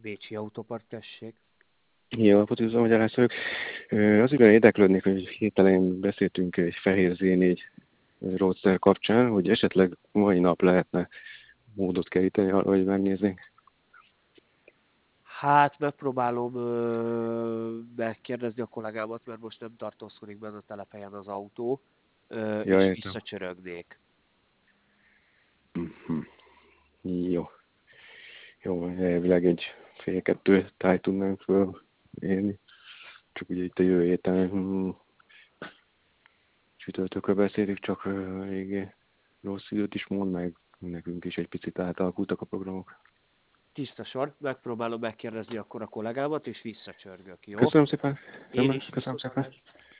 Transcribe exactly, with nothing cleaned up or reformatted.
Bécsi Autópark, tessék. Jó napot, üdvözlöm, hogy elhányszorok. Az igen érdeklődnék, hogy hirtelen beszéltünk egy fehér zé négy Roadster kapcsán, hogy esetleg mai nap lehetne módot keríteni arra, hogy megnéznénk. Hát megpróbálom ö, megkérdezni a kollégámat, mert most nem tartózkodik benne a telephelyen az autó, ö, Ja, és értem. visszacsörögnék. Mhm. Jó. Jó, elvileg egy fél kettő táj tudnánk fölérni. Csak ugye itt a jövő héten hm, csütörtökről beszélünk, csak ö, eléggé rossz időt is mond, meg nekünk is egy picit átalakultak a programok. Tiszta sor, megpróbálom megkérdezni akkor a kollégámat, és visszacsörgök, jó? Köszönöm szépen, Én rendben, is köszönöm szépen. viszontlátásra.